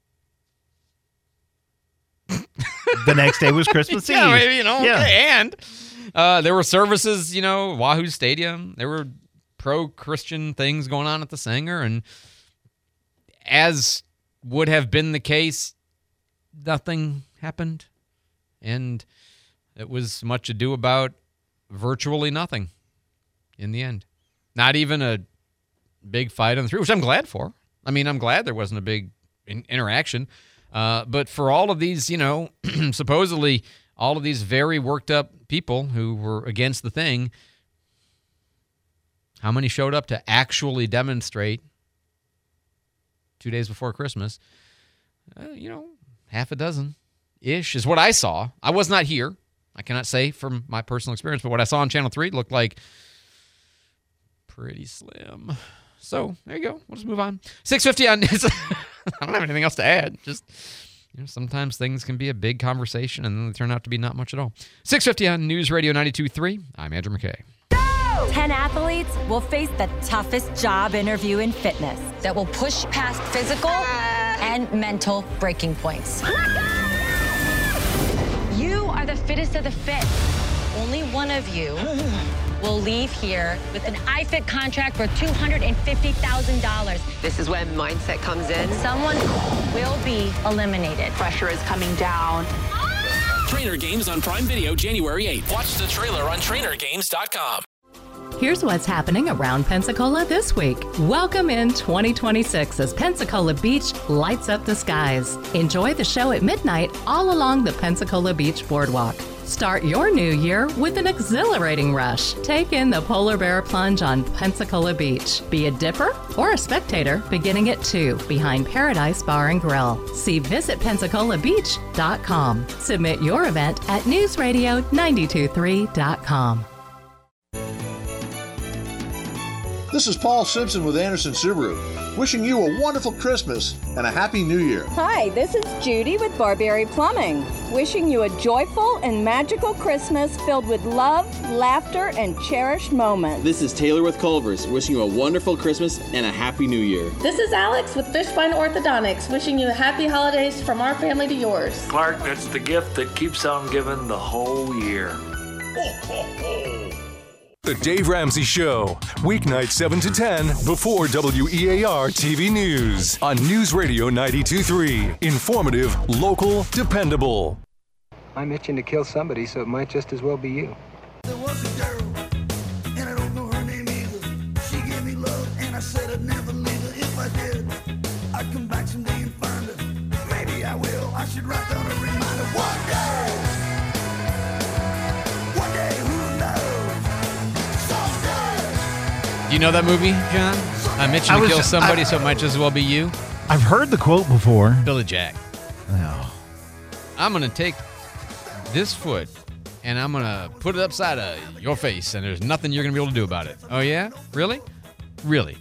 The next day was Christmas yeah, Eve. maybe, you know, Yeah. okay. And uh, there were services, you know, Wahoo Stadium. There were pro-Christian things going on at the Sanger. And as would have been the case, nothing happened. And it was much ado about virtually nothing in the end. Not even a big fight on the street, which I'm glad for. I mean, I'm glad there wasn't a big in- interaction. Uh, but for all of these, you know, supposedly all of these very worked up people who were against the thing, how many showed up to actually demonstrate two days before Christmas? Uh, you know, half a dozen-ish is what I saw. I was not here. I cannot say from my personal experience, but what I saw on Channel three looked like pretty slim. So there you go. We'll just move on. six fifty on this. I don't have anything else to add. Just, you know, sometimes things can be a big conversation and then they turn out to be not much at all. six fifty on News Radio ninety-two point three. I'm Andrew McKay. Ten athletes will face the toughest job interview in fitness that will push past physical and mental breaking points. You are the fittest of the fit. Only one of you will leave here with an iFit contract for two hundred fifty thousand dollars. This is when mindset comes in. Someone will be eliminated. Pressure is coming down. Trainer Games on Prime Video January eighth. Watch the trailer on trainer games dot com. Here's what's happening around Pensacola this week. Welcome in twenty twenty-six as Pensacola Beach lights up the skies. Enjoy the show at midnight all along the Pensacola Beach Boardwalk. Start your new year with an exhilarating rush. Take in the Polar Bear Plunge on Pensacola Beach. Be a dipper or a spectator beginning at two behind Paradise Bar and Grill. See visit pensacola beach dot com. Submit your event at news radio nine two three dot com. This is Paul Simpson with Anderson Subaru, wishing you a wonderful Christmas and a Happy New Year. Hi, this is Judy with Barberry Plumbing, wishing you a joyful and magical Christmas filled with love, laughter, and cherished moments. This is Taylor with Culver's, wishing you a wonderful Christmas and a Happy New Year. This is Alex with Fishbine Orthodontics, wishing you happy holidays from our family to yours. Clark, that's the gift that keeps on giving the whole year. Ho, ho, ho. The Dave Ramsey Show, weeknight seven to ten before W E A R T V News on News Radio ninety-two point three. Informative, local, dependable. I'm itching to kill somebody, so it might just as well be you. There was a girl, and I don't know her name either. She gave me love, and I said I'd never leave her. If I did, I'd come back someday and find her. Maybe I will. I should write down a reminder. One day, one day, who knows? Do you know that movie, John? I'm itching I to was- kill somebody, I- so it might just as well be you. I've heard the quote before. Billy Jack. No. I'm going to take this foot and I'm going to put it upside of your face, and there's nothing you're going to be able to do about it. Oh, yeah? Really? Really?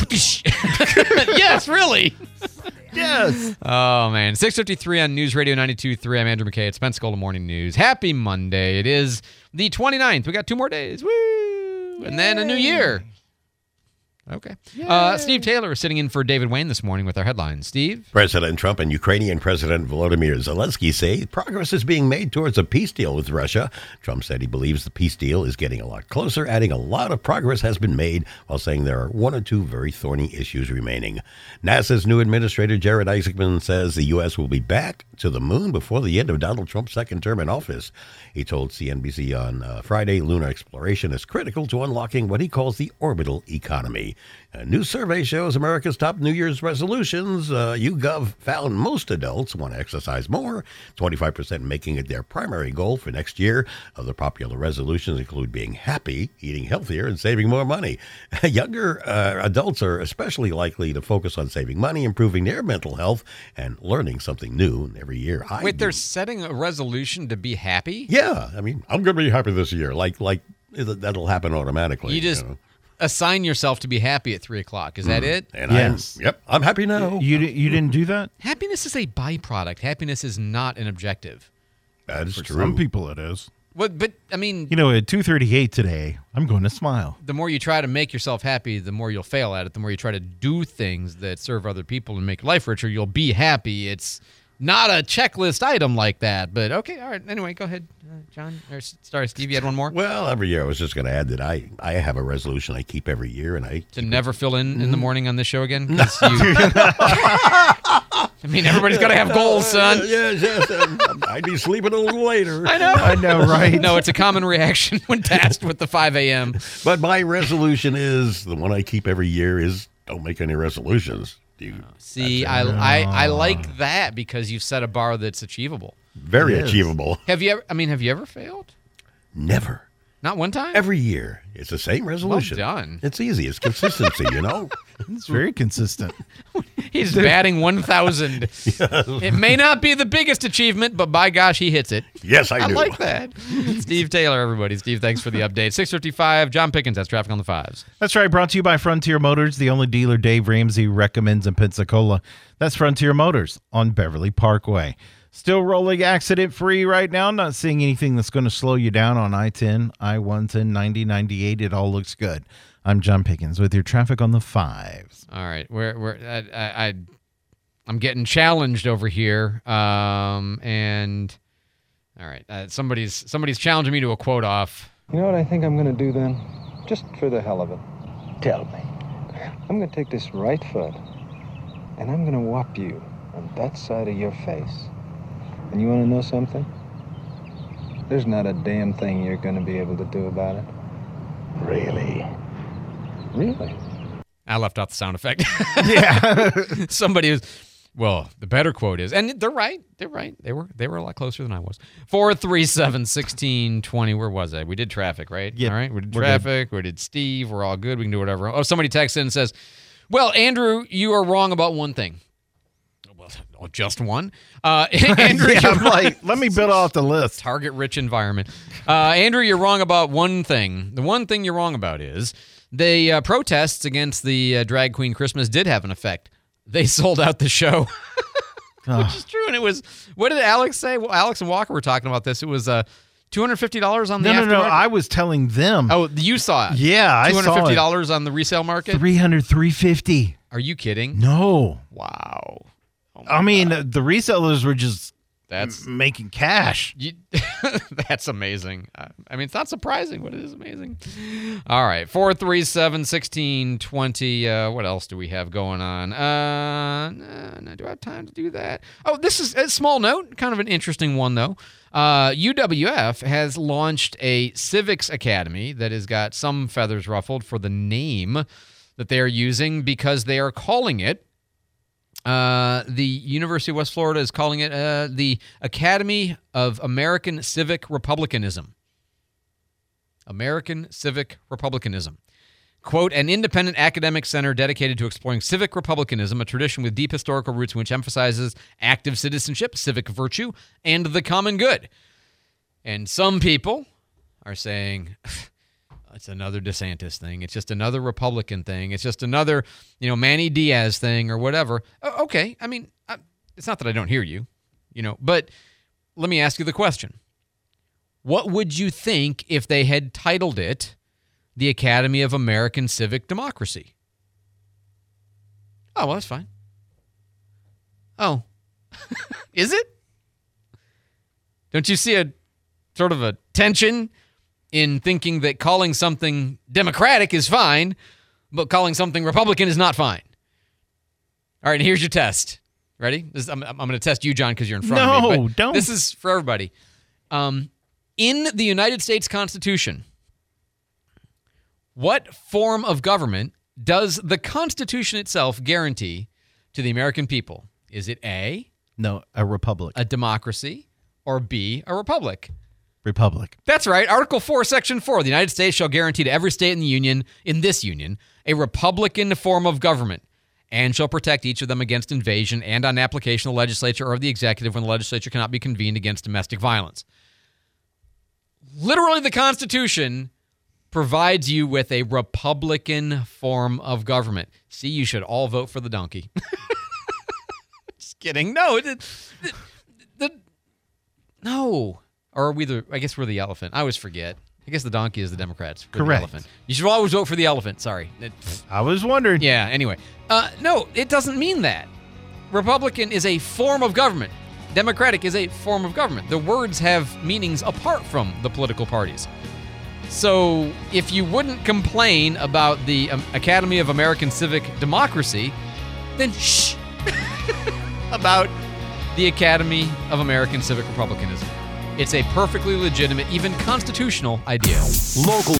Yes, really. Yes. Oh, man. six fifty-three on News Radio ninety-two point three. I'm Andrew McKay. It's Pensacola Morning News. Happy Monday. It is the twenty-ninth. We got two more days. Woo! And then a new year. Okay. Uh, Steve Taylor is sitting in for David Wayne this morning with our headlines. Steve? President Trump and Ukrainian President Volodymyr Zelensky say progress is being made towards a peace deal with Russia. Trump said he believes the peace deal is getting a lot closer, adding a lot of progress has been made, while saying there are one or two very thorny issues remaining. NASA's new administrator, Jared Isaacman, says the U S will be back to the moon before the end of Donald Trump's second term in office. He told C N B C on uh, Friday lunar exploration is critical to unlocking what he calls the orbital economy. money. A new survey shows America's top New Year's resolutions. Uh, YouGov found most adults want to exercise more, twenty-five percent making it their primary goal for next year. Other popular resolutions include being happy, eating healthier, and saving more money. Younger uh, adults are especially likely to focus on saving money, improving their mental health, and learning something new every year. I Wait, they're setting a resolution to be happy? Yeah, I mean, I'm going to be happy this year. Like, like that'll happen automatically. You just... You know? Assign yourself to be happy at three o'clock. Is that Mm. it? And Yes. I'm, yep, I'm happy now. You di- you didn't do that? Happiness is a byproduct. Happiness is not an objective. That is For true. some people it is. What? But I mean, You know, at two thirty-eight today, I'm going to smile. the more you try to make yourself happy, the more you'll fail at it. The more you try to do things that serve other people and make life richer, you'll be happy. It's not a checklist item like that. But okay, all right. Anyway, go ahead, uh, John. Or sorry, Steve. You had one more. Well, every year I was just going to add that I, I have a resolution I keep every year, and I To never fill in in the morning on this show again? 'Cause you- I mean, everybody's got to have goals, son. yes, yes. um, I'd be sleeping a little later. I know. I know, right? No, it's a common reaction when tasked with the five a.m. But my resolution is the one I keep every year is don't make any resolutions. Do you, See, I, I I like that because you've set a bar that's achievable. very It is. achievable. Have you ever? I mean, have you ever failed? Never. Not one time. Every year. It's the same resolution. Well done. It's easy. It's consistency, you know? It's very consistent. He's batting one thousand. It may not be the biggest achievement, but by gosh, he hits it. Yes, I I do. like that. Steve Taylor, everybody. Steve, thanks for the update. six fifty-five, John Pickens has traffic on the fives. That's right. Brought to you by Frontier Motors, the only dealer Dave Ramsey recommends in Pensacola. That's Frontier Motors on Beverly Parkway. Still rolling accident-free right now. Not seeing anything that's going to slow you down on I ten, I one ten, ninety, ninety-eight. It all looks good. I'm John Pickens with your traffic on the fives. All right, we're we're I, I, I I'm getting challenged over here, um, and all right, uh, somebody's somebody's challenging me to a quote off. You know what I think I'm going to do then? Just for the hell of it. Tell me. I'm going to take this right foot, and I'm going to whop you on that side of your face. And you want to know something? There's not a damn thing you're going to be able to do about it. Really? Really? I left out the sound effect. Yeah. Somebody was, well, the better quote is, and they're right. They're right. They were they were a lot closer than I was. four three seven, one six two zero. Where was I? We did traffic, right? Yep. All right. We did We're traffic. We did Steve. We're all good. We can do whatever. Oh, somebody texts in and says, well, Andrew, you are wrong about one thing. Well, just one. Uh, Andrew, Yeah, you're I'm like, let me build off the list. Target-rich environment. Uh, Andrew, you're wrong about one thing. The one thing you're wrong about is the uh, protests against the uh, drag queen Christmas did have an effect. They sold out the show, which is true. And it was, what did Alex say? Well, Alex and Walker were talking about this. It was uh, two hundred fifty dollars on the No, no, no. aftermarket? I was telling them. Oh, you saw it. Yeah, I saw it. two hundred fifty dollars on the resale market? three hundred, three fifty. Are you kidding? No. Wow. Oh I mean, God. The resellers were just That's m- making cash. You, that's amazing. Uh, I mean, it's not surprising, but it is amazing. All right, four three seven, one six two zero. Uh, what else do we have going on? Uh, no, no, do I have time to do that? Oh, this is a small note, kind of an interesting one, though. Uh, U W F has launched a civics academy that has got some feathers ruffled for the name that they are using because they are calling it Uh, the University of West Florida is calling it uh, the Academy of American Civic Republicanism. American Civic Republicanism. Quote, an independent academic center dedicated to exploring civic republicanism, a tradition with deep historical roots which emphasizes active citizenship, civic virtue, and the common good. And some people are saying, it's another DeSantis thing. It's just another Republican thing. It's just another, you know, Manny Diaz thing or whatever. O- okay. I mean, I, it's not that I don't hear you, you know, but let me ask you the question. What would you think if they had titled it the Academy of American Civic Democracy? Oh, well, that's fine. Oh, is it? Don't you see a sort of a tension in thinking that calling something Democratic is fine, but calling something Republican is not fine? All right, here's your test. Ready? This, I'm, I'm going to test you, John, because you're in front no, of me. No, don't. This is for everybody. Um, in the United States Constitution, what form of government Does the Constitution itself guarantee to the American people? Is it A, No, a republic. a democracy, or B, a republic? Republic. That's right. Article four, Section four. The United States shall guarantee to every state in the Union, in this Union, a republican form of government, and shall protect each of them against invasion and on application of the legislature or of the executive when the legislature cannot be convened against domestic violence. Literally, the Constitution provides you with a republican form of government. See, you should all vote for the donkey. Just kidding. No, the, the, the no. Or are we the, I guess we're the elephant. I always forget. I guess the donkey is the Democrats. We're Correct. The elephant. You should always vote for the elephant. Sorry. I was wondering. Yeah, anyway. Uh, no, it doesn't mean that. Republican is a form of government. Democratic is a form of government. The words have meanings apart from the political parties. So if you wouldn't complain about the um, Academy of American Civic Democracy, then shh about the Academy of American Civic Republicanism. It's a perfectly legitimate, even constitutional idea. Local